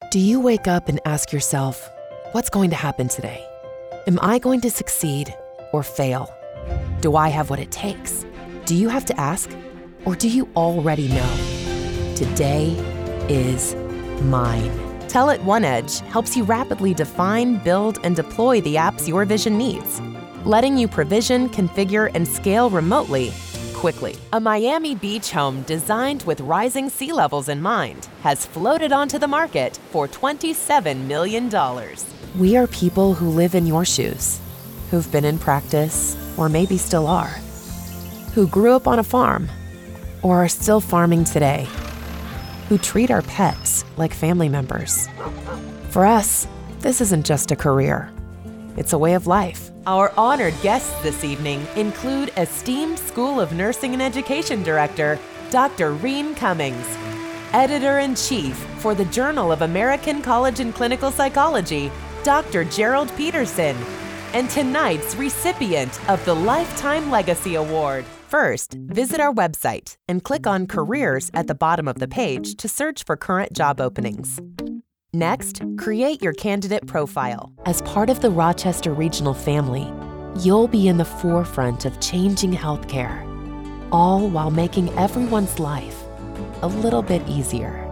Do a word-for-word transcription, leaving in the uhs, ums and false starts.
Do you wake up and ask yourself, what's going to happen today? Am I going to succeed or fail? Do I have what it takes? Do you have to ask, or do you already know? Today is mine. Telit OneEdge helps you rapidly define, build, and deploy the apps your vision needs, letting you provision, configure, and scale remotely quickly. A Miami Beach home designed with rising sea levels in mind has floated onto the market for twenty-seven million dollars. We are people who live in your shoes, who've been in practice, or maybe still are, who grew up on a farm, or are still farming today, who treat our pets like family members. For us, this isn't just a career, it's a way of life. Our honored guests this evening include esteemed School of Nursing and Education Director, Doctor Reen Cummings, Editor-in-Chief for the Journal of American College and Clinical Psychology, Doctor Gerald Peterson, and tonight's recipient of the Lifetime Legacy Award. First, visit our website and click on Careers at the bottom of the page to search for current job openings. Next, create your candidate profile. As part of the Rochester Regional family, you'll be in the forefront of changing healthcare, all while making everyone's life a little bit easier.